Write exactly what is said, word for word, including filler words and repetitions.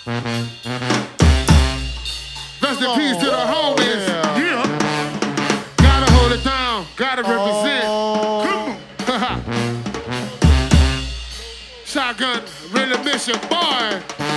Rest in peace to the homies. Yeah. yeah. Gotta hold it down. Gotta represent. Oh. Come on. Shotgun, really mission, boy.